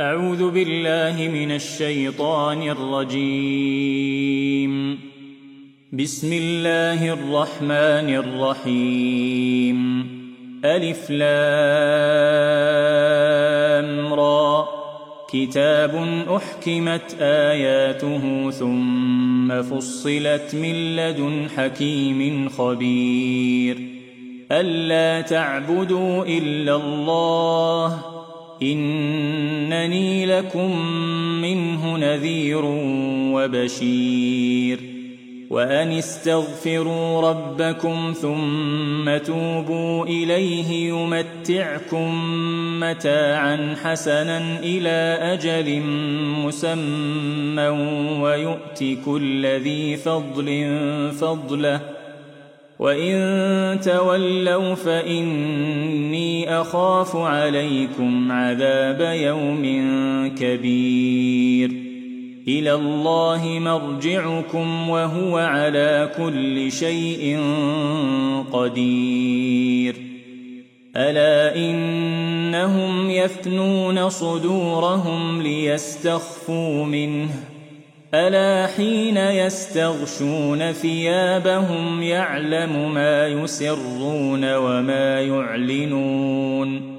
أعوذ بالله من الشيطان الرجيم. بسم الله الرحمن الرحيم. ألف لام را. كتاب أحكمت آياته ثم فصلت من لدن حكيم خبير. ألا تعبدوا إلا الله إنني لكم منه نذير وبشير. وأن استغفروا ربكم ثم توبوا إليه يمتعكم متاعا حسنا إلى أجل مسمى ويؤت كل ذي فضل فضله وإن تولوا فإني أخاف عليكم عذاب يوم كبير. إلى الله مرجعكم وهو على كل شيء قدير. ألا إنهم يثنون صدورهم ليستخفوا منه ألا حين يستغشون ثيابهم يعلم ما يسرون وما يعلنون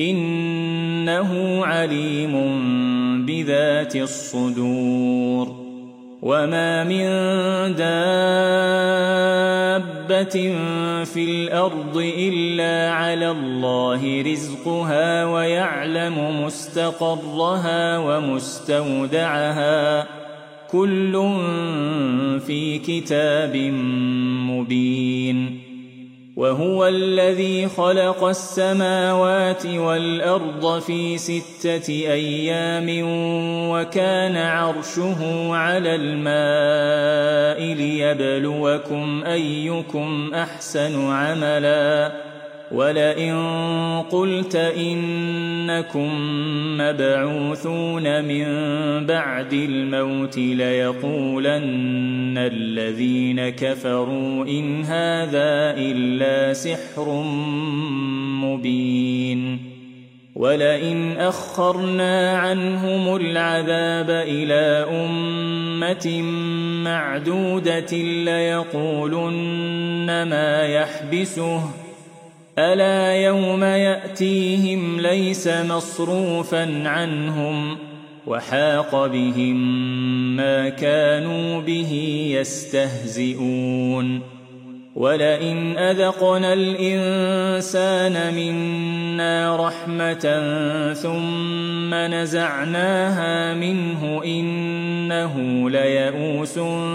إنه عليم بذات الصدور. وما من دابة في الأرض إلا على الله رزقها ويعلم مستقرها ومستودعها كل في كتاب مبين. وهو الذي خلق السماوات والأرض في 6 أيام وكان عرشه على الماء ليبلوكم أيكم أحسن عملا. ولئن قلت إنكم مبعوثون من بعد الموت ليقولن الذين كفروا إن هذا إلا سحر مبين. ولئن أخرنا عنهم العذاب إلى أمة معدودة ليقولن ما يحبسه ألا يوم يأتيهم ليس مصروفا عنهم وحاق بهم ما كانوا به يستهزئون. ولئن أذقنا الإنسان منا رحمة ثم نزعناها منه إنه ليئوس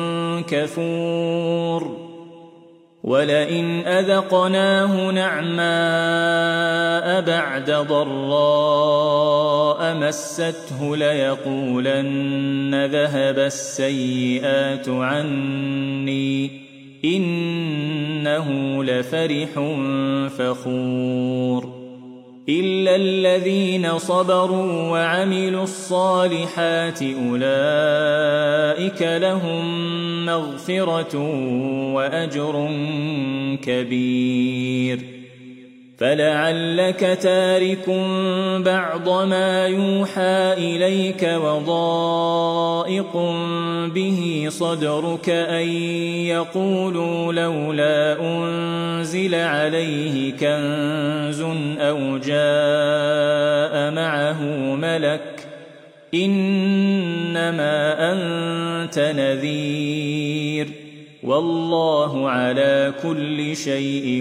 كفور. ولئن أذقناه نعماء بعد ضراء مسته ليقولن ذهب السيئات عني إنه لفرح فخور. إلا الذين صبروا وعملوا الصالحات أولئك لهم مغفرة وأجر كبير. فلعلك تارك بعض ما يوحى إليك وضائق به صدرك أن يقولوا لولا أنزل عليه كنز أو جاء معه ملك إنما أنت نذير والله على كل شيء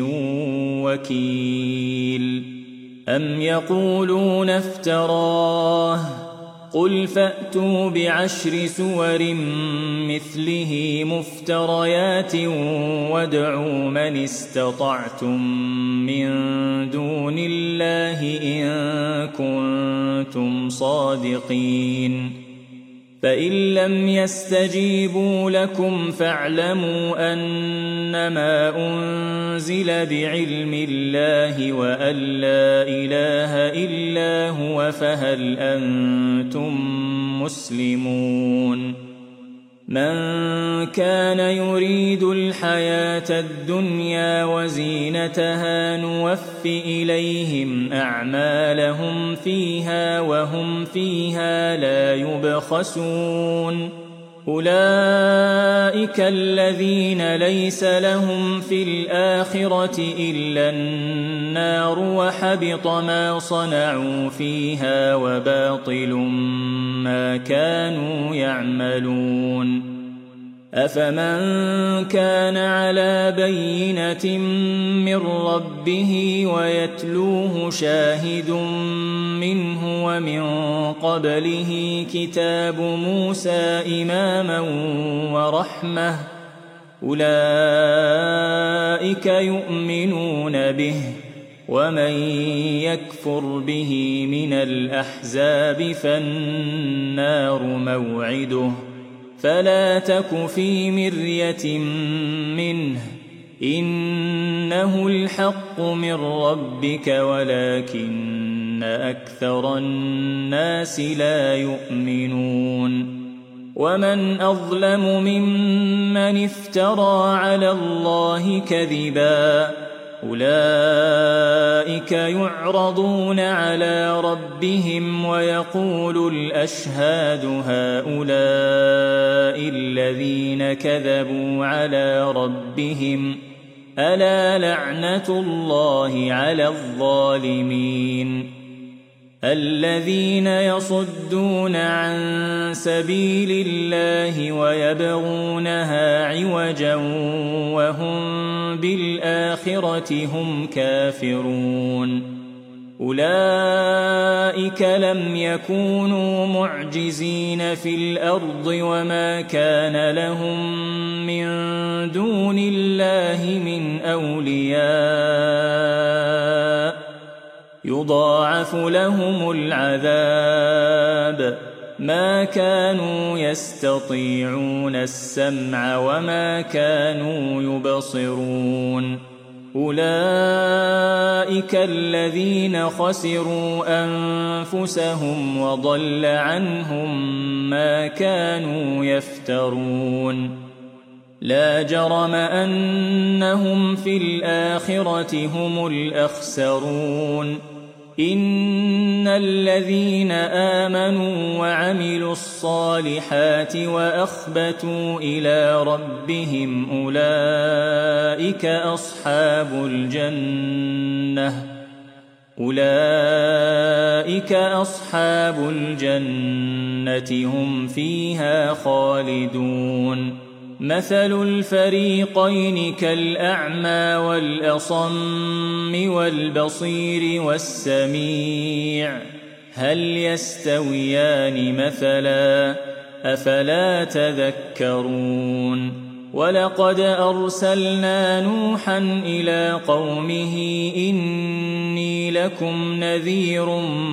وكيل. أم يقولون افتراه قل فأتوا ب10 سور مثله مفتريات وادعوا من استطعتم من دون الله إن كنتم صادقين. فإن لم يستجيبوا لكم فاعلموا أنما أنزل بعلم الله وأن لا إله إلا هو فهل أنتم مسلمون. من كان يريد الحياة الدنيا وزينتها نوف إليهم أعمالهم فيها وهم فيها لا يبخسون أولئك الذين ليس لهم في الآخرة إلا النار وحبط ما صنعوا فيها وباطل ما كانوا يعملون أفمن كان على بينة من ربه ويتلوه شاهد منه ومن قبله كتاب موسى إماما ورحمة أولئك يؤمنون به ومن يكفر به من الأحزاب فالنار موعده فلا تك في مرية منه إنه الحق من ربك ولكن أكثر الناس لا يؤمنون ومن أظلم ممن افترى على الله كذبا أولئك يعرضون على ربهم ويقول الأشهاد هؤلاء الذين كذبوا على ربهم ألا لعنة الله على الظالمين الذين يصدون عن سبيل الله ويبغونها عوجا وهم بالآخرة هم كافرون أولئك لم يكونوا معجزين في الأرض وما كان لهم من دون الله من أولياء يضاعف لهم العذاب ما كانوا يستطيعون السمع وما كانوا يبصرون أولئك الذين خسروا أنفسهم وضل عنهم ما كانوا يفترون لا جرم أنهم في الآخرة هم الأخسرون إن الذين آمنوا وعملوا الصالحات وأخبتوا إلى ربهم أولئك أصحاب الجنة هم فيها خالدون مثل الفريقين كالأعمى والأصم والبصير والسميع هل يستويان مثلا أفلا تذكرون ولقد أرسلنا نوحا إلى قومه إني لكم نذير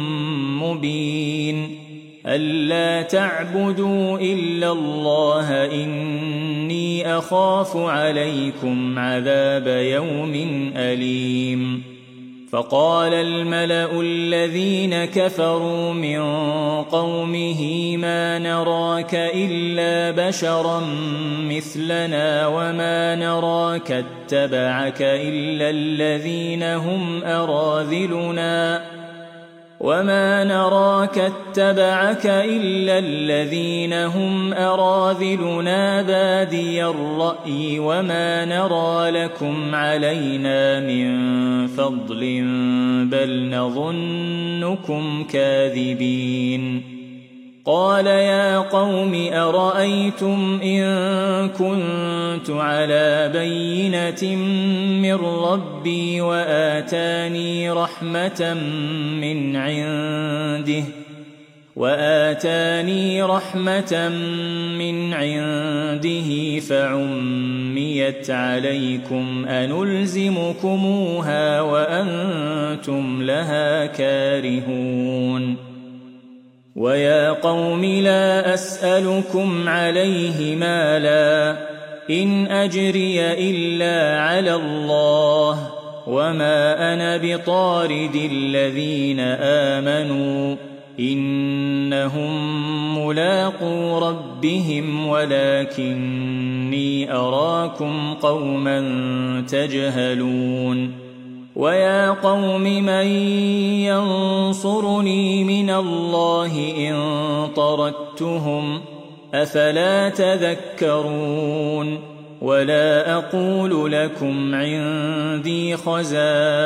مبين ألا تعبدوا إلا الله إني أخاف عليكم عذاب يوم أليم فقال الملأ الذين كفروا من قومه ما نراك إلا بشرا مثلنا وما نراك اتبعك إلا الذين هم أراذلنا بادي الرأي وما نرى لكم علينا من فضل بل نظنكم كاذبين قال يا قوم أرأيتم إن كنت على بينة من ربي وآتاني رحمة من عنده فعميت عليكم أنلزمكموها وأنتم لها كارهون ويا قوم لا أسألكم عليه مالا إن أجري إلا على الله وما أنا بطارد الذين آمنوا إنهم ملاقو ربهم ولكني أراكم قوما تجهلون ويا قوم من ينصرني من الله إن طردتهم أفلا تذكرون ولا أقول لكم عندي خزائن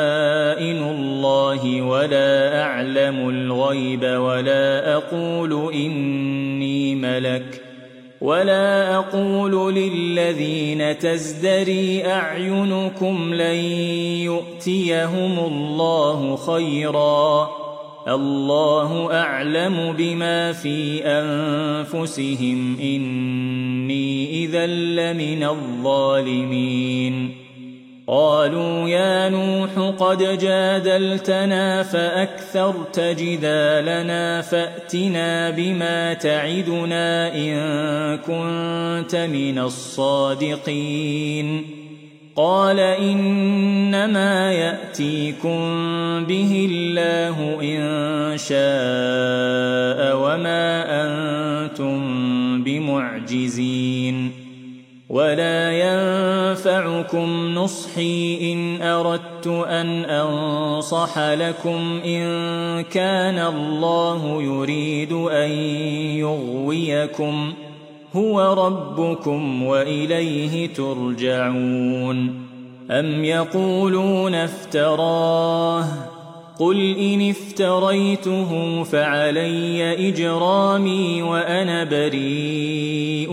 الله ولا أعلم الغيب ولا أقول إني ملك ولا أقول للذين تزدري أعينكم لن يؤتيهم الله خيرا الله أعلم بما في أنفسهم إني إذا لمن الظالمين قالوا يا نوح قد جادلتنا فأكثرت جدالنا فأتنا بما تعدنا إن كنت من الصادقين قال إنما يأتيكم به الله إن شاء وما أنتم بمعجزين ولا ينفعكم نصحي إن أردت أن أنصح لكم إن كان الله يريد أن يغويكم هو ربكم وإليه ترجعون أم يقولون افتراه قل إن افتريته فعلي إجرامي وأنا بريء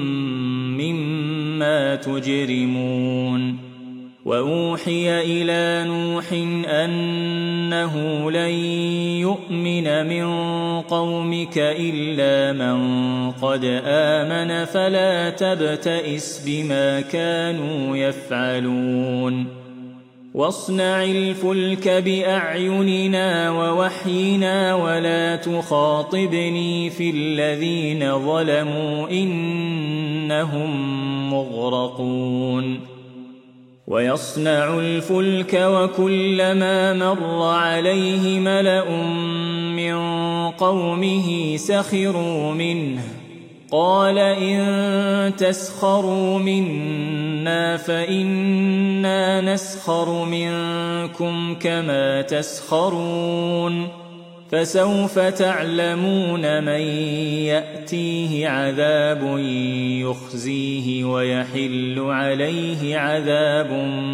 مما تجرمون وأوحي إلى نوح أنه لن يؤمن من قومك إلا من قد آمن فلا تبتئس بما كانوا يفعلون واصنع الفلك بأعيننا ووحينا ولا تخاطبني في الذين ظلموا إنهم مغرقون ويصنع الفلك وكلما مر عليه ملأ من قومه سخروا منه قال إن تسخروا منا فإنا نسخر منكم كما تسخرون فسوف تعلمون من يأتيه عذاب يخزيه ويحل عليه عذاب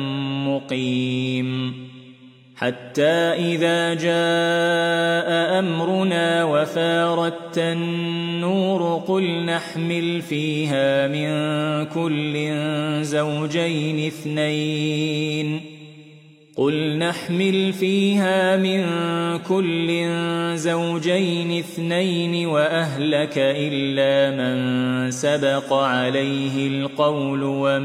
مقيم حتى إذا جاء أمرنا وفارت النور قل نحمل فيها من كل زوجين اثنين وأهلك إلا من سبق عليه القول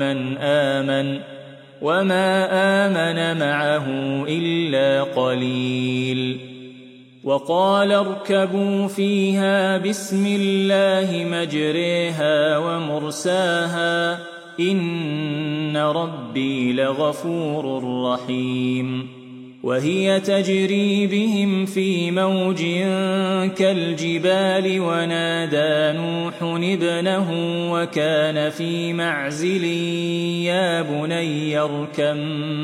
وما آمن معه إلا قليل وقال اركبوا فيها بسم الله مجريها ومرساها إن ربي لغفور رحيم وهي تجري بهم في موج كالجبال ونادى نوح ابنه وكان في معزل يا بني اركب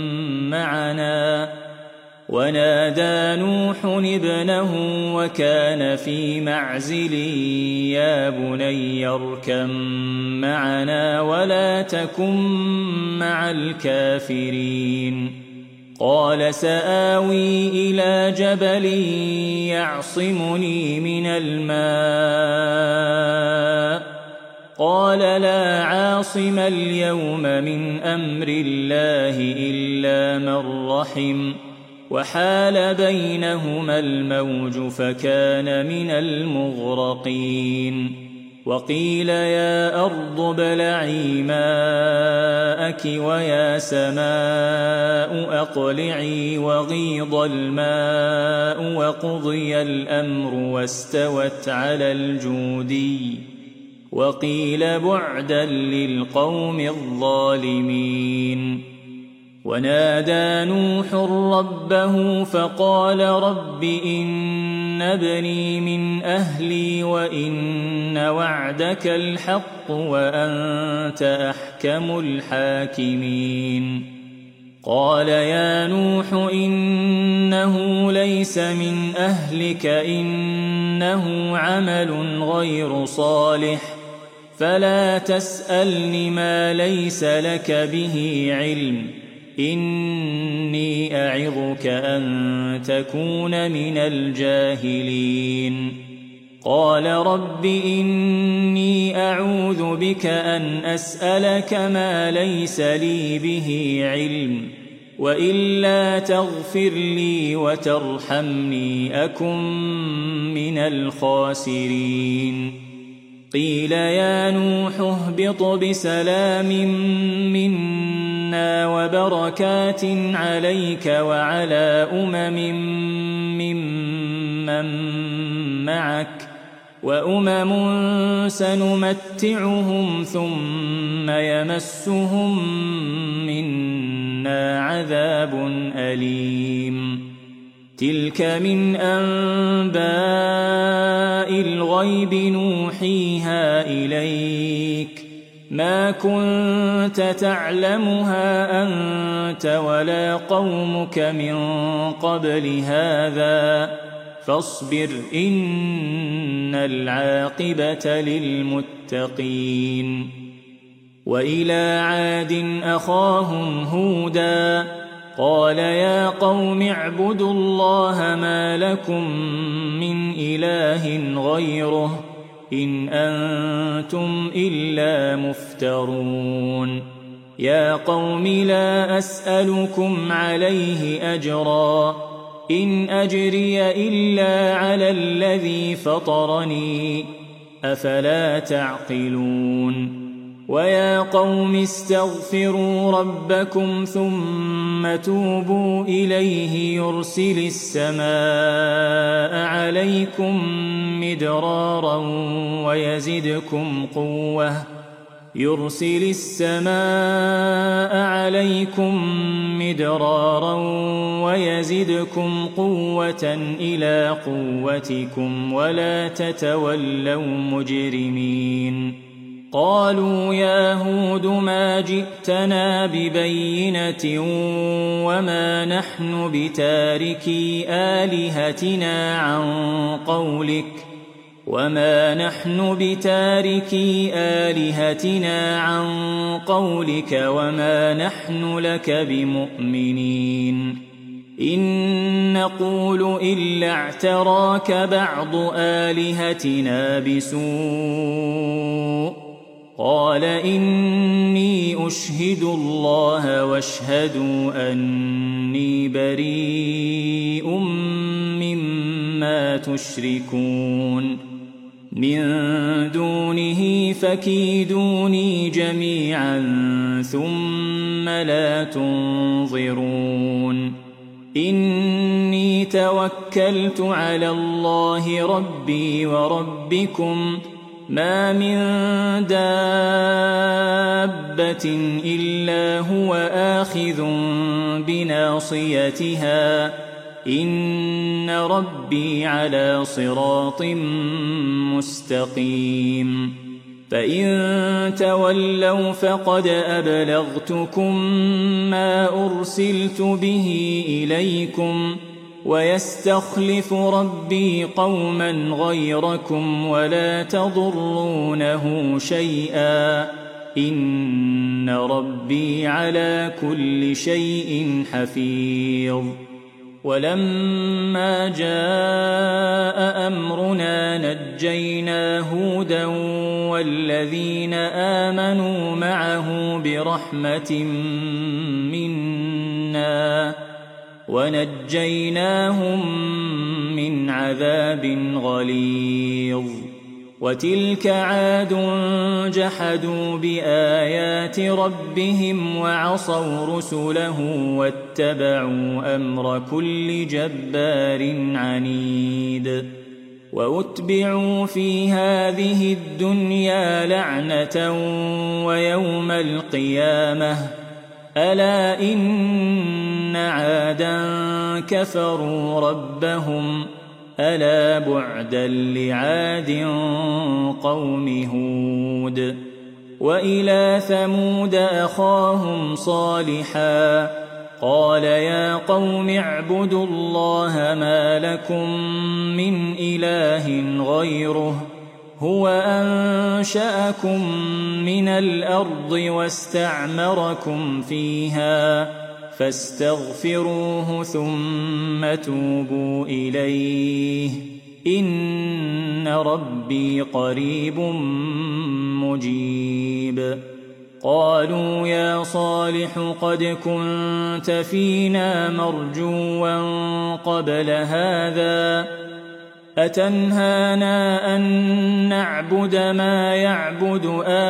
معنا ولا تكن مع الكافرين قال سآوي إلى جبل يعصمني من الماء قال لا عاصم اليوم من أمر الله إلا من رحم وحال بينهما الموج فكان من المغرقين وقيل يا أرض ابلعي ماءك ويا سماء أقلعي وغيض الماء وقضي الأمر واستوت على الجودي وقيل بعدا للقوم الظالمين ونادى نوح ربه فقال رب إن ابني من أهلي وإن وعدك الحق وأنت أحكم الحاكمين قال يا نوح إنه ليس من أهلك إنه عمل غير صالح فلا تسألني ما ليس لك به علم إني أعظك أن تكون من الجاهلين قال رب إني أعوذ بك أن أسألك ما ليس لي به علم وإلا تغفر لي وترحمني أكن من الخاسرين قيل يا نوح اهبط بسلام منا وبركات عليك وعلى ممن معك وأمم سنمتعهم ثم يمسهم منا عذاب أليم تلك من أنباء الغيب نوحيها إليك ما كنت تعلمها أنت ولا قومك من قبل هذا فاصبر إن العاقبة للمتقين وإلى عاد أخاهم هودا قال يا قوم اعبدوا الله ما لكم من إله غيره إن أنتم إلا مفترون يا قوم لا أسألكم عليه أجرا إن أجري إلا على الذي فطرني أفلا تعقلون ويا قوم استغفروا ربكم ثم توبوا إليه يرسل السماء عليكم مدرارا ويزدكم قوة إلى قوتكم ولا تتولوا مجرمين قالوا يا هود ما جئتنا ببينة وما نحن بتاركي آلهتنا عن قولك وما نحن لك بمؤمنين إن نقول إلا اعتراك بعض آلهتنا بسوء قال إني أشهد الله واشهدوا أني بريء مما تشركون من دونه فكيدوني جميعا ثم لا تنظرون إني توكلت على الله ربي وربكم ما من دابة إلا هو آخذ بناصيتها إن ربي على صراط مستقيم فإن تولوا فقد أبلغتكم ما أرسلت به إليكم ويستخلف ربي قوما غيركم ولا تضرونه شيئا إن ربي على كل شيء حفيظ ولما جاء أمرنا نجينا هودا والذين آمنوا معه برحمة منا ونجيناهم من عذاب غليظ وتلك عاد جحدوا بآيات ربهم وعصوا رسله واتبعوا أمر كل جبار عنيد وأتبعوا في هذه الدنيا لعنة ويوم القيامة ألا إن عادا كفروا ربهم ألا بعدا لعاد قوم هود. وإلى ثمود أخاهم صالحا قال يا قوم اعبدوا الله ما لكم من إله غيره هو أنشأكم من الأرض واستعمركم فيها فاستغفروه ثم توبوا إليه إن ربي قريب مجيب. قالوا يا صالح قد كنت فينا مرجوا قبل هذا أتنهانا أن نعبد ما يعبد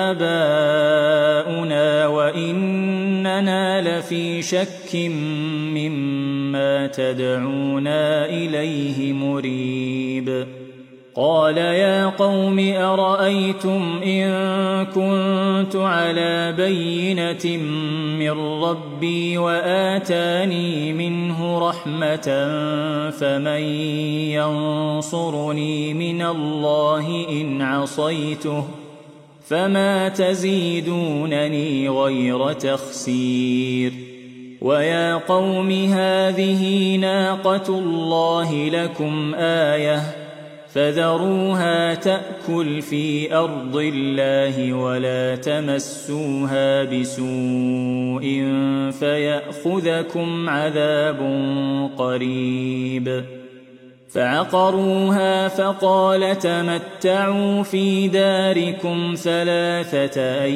آباؤنا وإننا لفي شك مما تدعونا إليه مريب. قال يا قوم أرأيتم إن كنت على بينة من ربي وآتاني منه رحمة فمن ينصرني من الله إن عصيته فما تزيدونني غير تخسير. ويا قوم هذه ناقة الله لكم آية فذروها تأكل في أرض الله ولا تمسوها بسوء فيأخذكم عذاب قريب. فعقروها فقال تمتعوا في داركم 3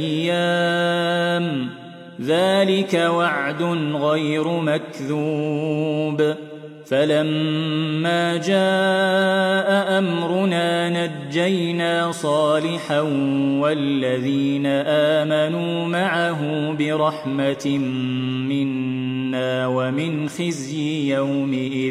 أيام ذلك وعد غير مكذوب. فلما جاء أمرنا نجينا صالحا والذين آمنوا معه برحمة منا ومن خزي يومئذ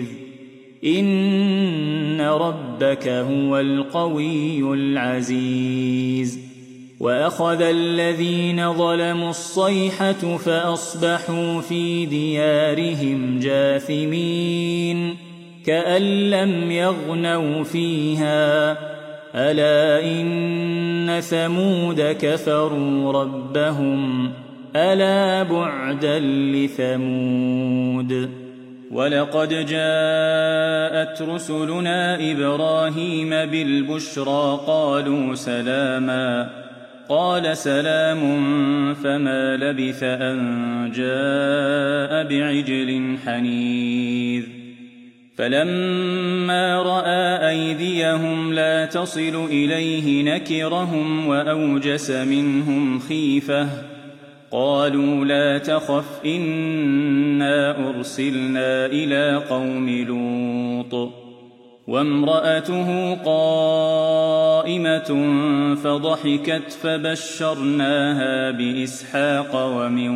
إن ربك هو القوي العزيز. وأخذ الذين ظلموا الصيحة فأصبحوا في ديارهم جاثمين كأن لم يغنوا فيها ألا إن ثمود كفروا ربهم ألا بعدا لثمود. ولقد جاءت رسلنا إبراهيم بالبشرى قالوا سلاما قال سلام فما لبث أن جاء بعجل حنيذ. فلما رأى أيديهم لا تصل إليه نكرهم وأوجس منهم خيفة قالوا لا تخف إنا أرسلنا إلى قوم لوط. وامرأته قائمة فضحكت فبشرناها بإسحاق ومن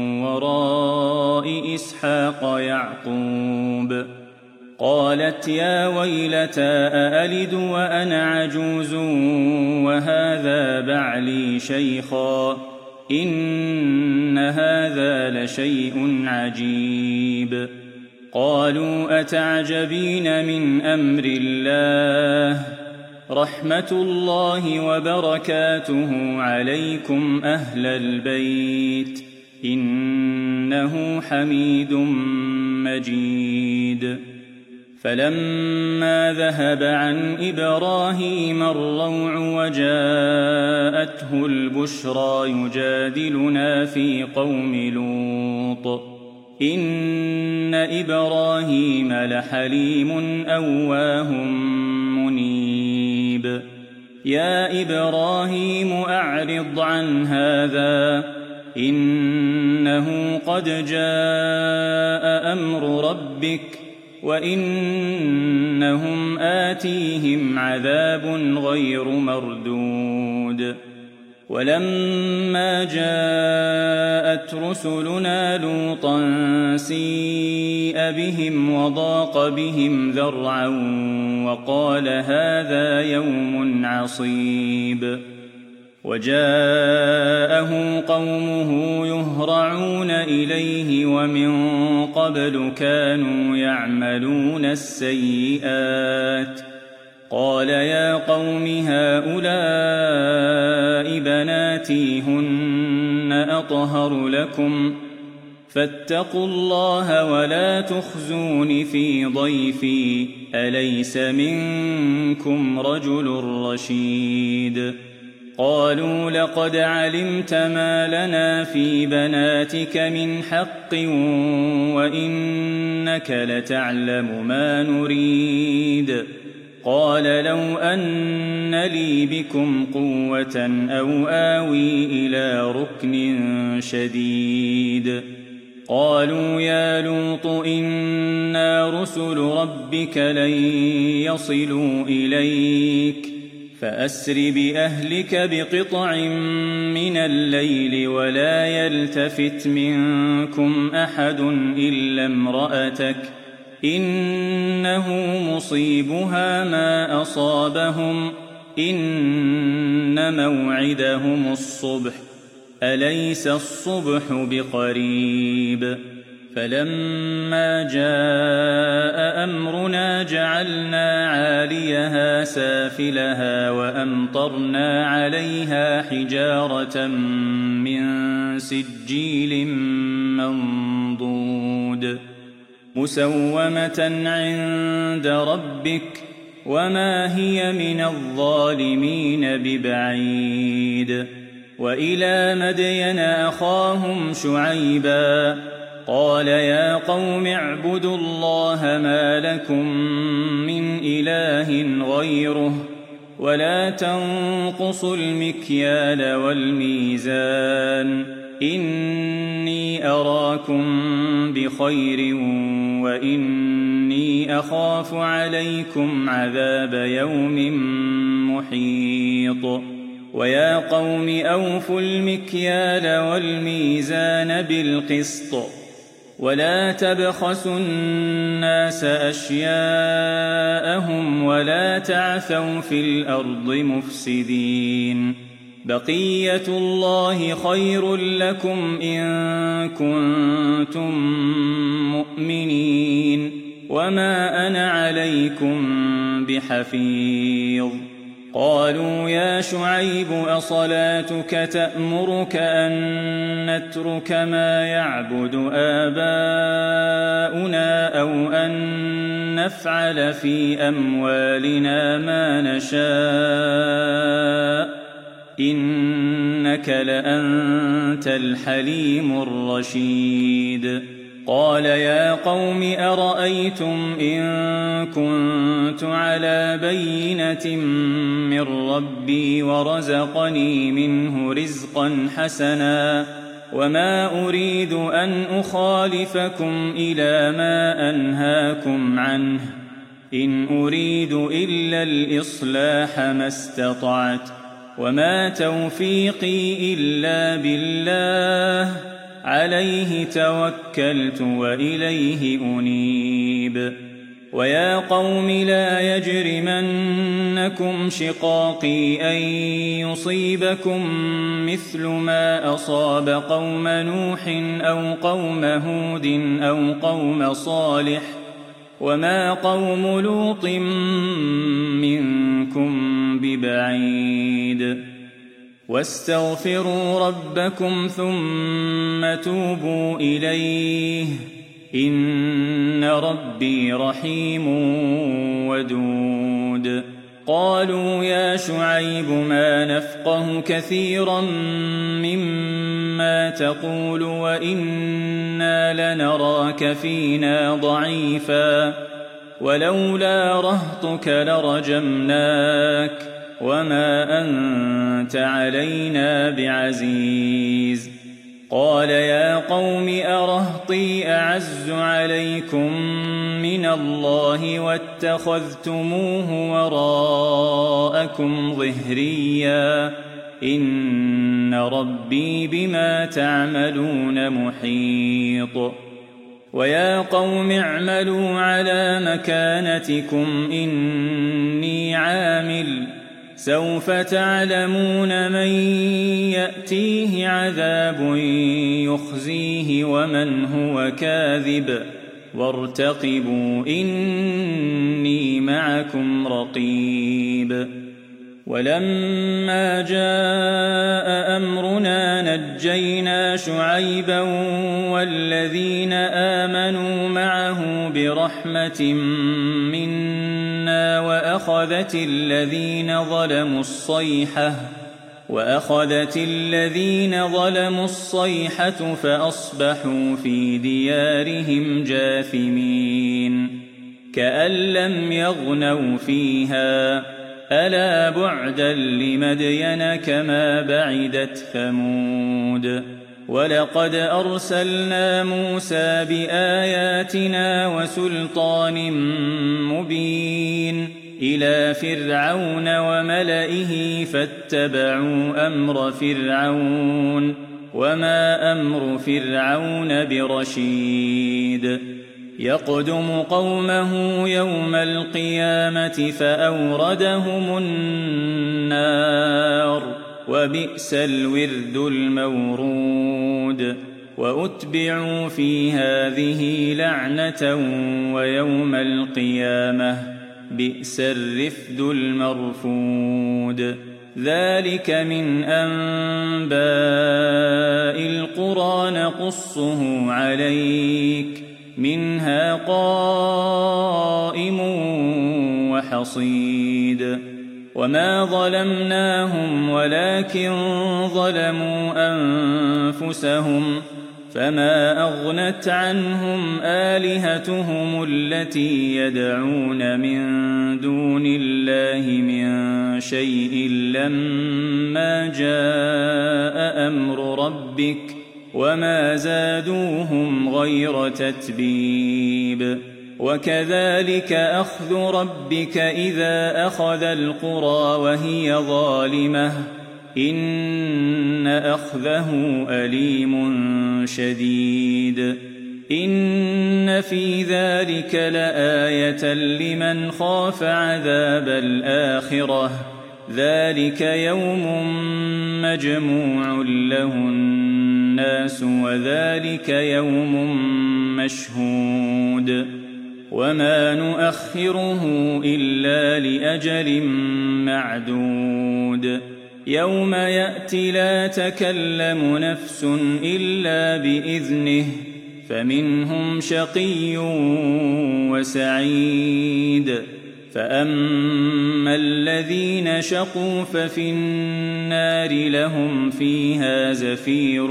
وراء إسحاق يعقوب. قالت يا ويلتى أألد وأنا عجوز وهذا بعلي شيخا إن هذا لشيء عجيب. قالوا أتعجبين من أمر الله رحمة الله وبركاته عليكم أهل البيت إنه حميد مجيد. فلما ذهب عن إبراهيم الروع وجاءته البشرى يجادلنا في قوم لوط إن إبراهيم لحليم أواه منيب. يا إبراهيم أعرض عن هذا إنه قد جاء أمر ربك وإنهم آتيهم عذاب غير مردود. ولما جاءت رسلنا لوطا سيء بهم وضاق بهم ذرعا وقال هذا يوم عصيب. وجاءه قومه يهرعون إليه ومن قبل كانوا يعملون السيئات قال يا قوم هؤلاء بناتي هن أطهر لكم فاتقوا الله ولا تخزون في ضيفي أليس منكم رجل رشيد قالوا لقد علمت ما لنا في بناتك من حق وإنك لتعلم ما نريد قال لو أن لي بكم قوة أو آوي إلى ركن شديد قالوا يا لوط إنا رسل ربك لن يصلوا إليك فأسر بأهلك بقطع من الليل ولا يلتفت منكم أحد إلا امرأتك إنه مصيبها ما أصابهم إن موعدهم الصبح أليس الصبح بقريب فلما جاء أمرنا جعلنا عاليها سافلها وأمطرنا عليها حجارة من سجيل منضود مسومة عند ربك وما هي من الظالمين ببعيد وإلى مدين أخاهم شعيبا قال يا قوم اعبدوا الله ما لكم من إله غيره ولا تنقصوا المكيال والميزان إني أراكم بخير وإني أخاف عليكم عذاب يوم محيط ويا قوم أوفوا المكيال والميزان بالقسط ولا تبخسوا الناس أشياءهم ولا تعثوا في الأرض مفسدين بقية الله خير لكم إن كنتم مؤمنين وما أنا عليكم بحفيظ قالوا يا شعيب أصلاتك تأمرك أن نترك ما يعبد آباؤنا أو أن نفعل في أموالنا ما نشاء إنك لأنت الحليم الرشيد قال يا قوم أرأيتم إن كنت على بينة من ربي ورزقني منه رزقا حسنا وما أريد أن أخالفكم إلى ما أنهاكم عنه إن أريد إلا الإصلاح ما استطعت وما توفيقي إلا بالله عليه توكلت وإليه أنيب ويا قوم لا يجرمنكم شقاقي أن يصيبكم مثل ما أصاب قوم نوح أو قوم هود أو قوم صالح وما قوم لوط منكم ببعيد واستغفروا ربكم ثم توبوا إليه إن ربي رحيم ودود قالوا يا شعيب ما نفقه كثيرا مما تقول وإنا لنراك فينا ضعيفا ولولا رهطك لرجمناك وما أنت علينا بعزيز قال يا قوم أرهطي أعز عليكم من الله واتخذتموه وراءكم ظهريا إن ربي بما تعملون محيط ويا قوم اعملوا على مكانتكم إني عامل سوف تعلمون من يأتيه عذاب يخزيه ومن هو كاذب وارتقبوا إني معكم رقيب ولما جاء أمرنا نجينا شعيبا والذين آمنوا معه برحمة منا وأخذت الذين ظلموا الصيحة فأصبحوا في ديارهم جاثمين كأن لم يغنوا فيها ألا بعدا لمدين كما بعدت ثمود ولقد أرسلنا موسى بآياتنا وسلطان مبين إلى فرعون وملئه فاتبعوا أمر فرعون وما أمر فرعون برشيد يقدم قومه يوم القيامة فأوردهم النار وبئس الورد المورود وأتبعوا في هذه لعنة ويوم القيامة بئس الرفد المرفود ذلك من أنباء القرى نقصه عليك منها قائم وحصيد وما ظلمناهم ولكن ظلموا أنفسهم فما أغنت عنهم آلهتهم التي يدعون من دون الله من شيء لما جاء أمر ربك وما زادوهم غير تتبيب وكذلك أخذ ربك إذا أخذ القرى وهي ظالمة إن أخذه أليم شديد إن في ذلك لآية لمن خاف عذاب الآخرة ذلك يوم مجموع له الناس وذلك يوم مشهود وما نؤخره إلا لأجل معدود يوم يأتي لا تكلم نفس إلا بإذنه فمنهم شقي وسعيد فأما الذين شقوا ففي النار لهم فيها زفير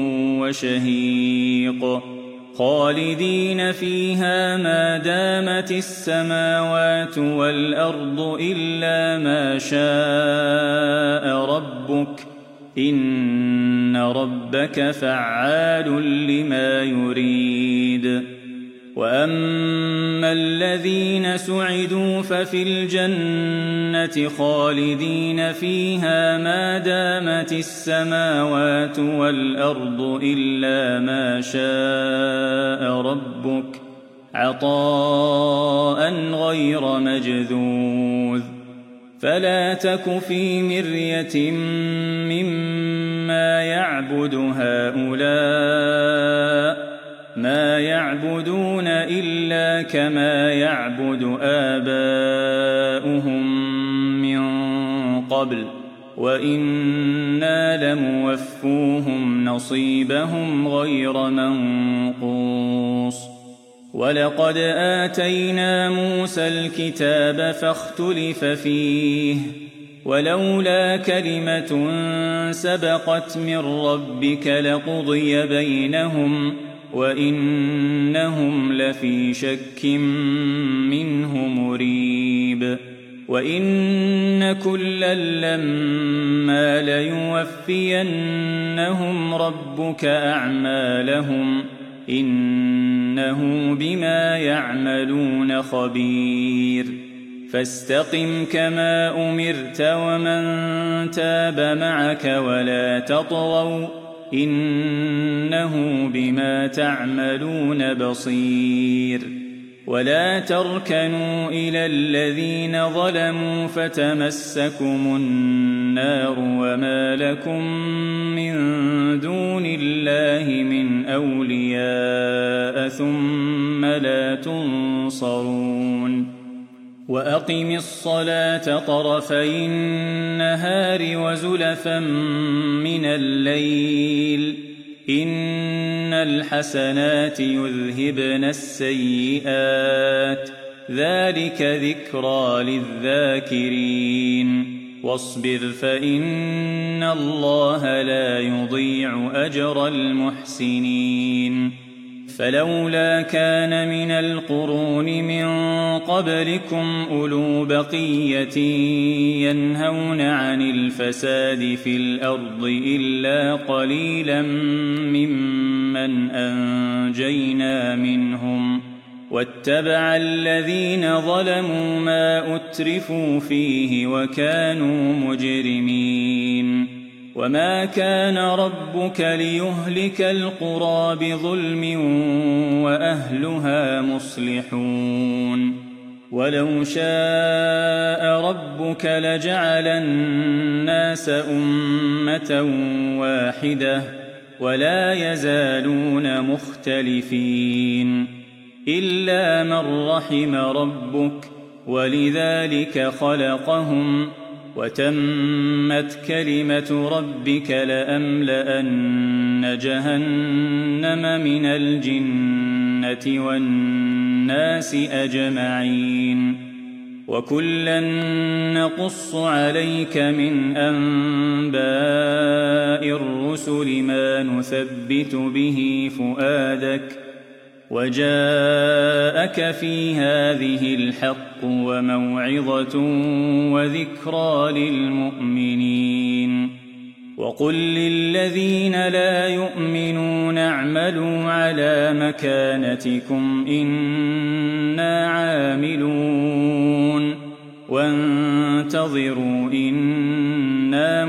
وشهيق خالدين فيها ما دامت السماوات والأرض إلا ما شاء ربك إن ربك فعال لما يريد وأما الذين سعدوا ففي الجنة خالدين فيها ما دامت السماوات والأرض إلا ما شاء ربك عطاء غير مجذوذ فلا تك في مرية مما يعبد هؤلاء ما يعبدون إلا كما يعبد آباؤهم من قبل وإنا لموفوهم نصيبهم غير منقوص ولقد آتينا موسى الكتاب فاختلف فيه ولولا كلمة سبقت من ربك لقضي بينهم وإنهم لفي شك منه مريب وإن كلا لما ليوفينهم ربك أعمالهم إنه بما يعملون خبير فاستقم كما أمرت ومن تاب معك ولا تطغوا إنه بما تعملون بصير ولا تركنوا إلى الذين ظلموا فتمسكم النار وما لكم من دون الله من أولياء ثم لا تنصرون وأقم الصلاة طرفي النهار وزلفا من الليل إن الحسنات يذهبن السيئات ذلك ذكرى للذاكرين واصبر فإن الله لا يضيع أجر المحسنين فلولا كان من القرون من قبلكم أولو بقية ينهون عن الفساد في الأرض إلا قليلا ممن أنجينا منهم واتبع الذين ظلموا ما أترفوا فيه وكانوا مجرمين وما كان ربك ليهلك القرى بظلم وأهلها مصلحون ولو شاء ربك لجعل الناس أمة واحدة ولا يزالون مختلفين إلا من رحم ربك ولذلك خلقهم وتمت كلمة ربك لأملأن جهنم من الجنة والناس أجمعين وكلا نقص عليك من أنباء الرسل ما نثبت به فؤادك وجاءك في هذه الحق وموعظة وذكرى للمؤمنين وقل للذين لا يؤمنون اعملوا على مكانتكم إنا عاملون وانتظروا إنا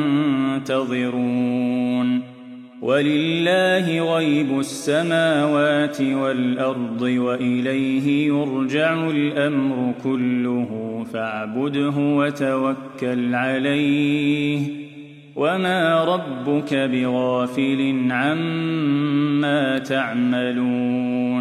منتظرون ولله غيب السماوات والأرض وإليه يرجع الأمر كله فاعبده وتوكل عليه وما ربك بغافل عما تعملون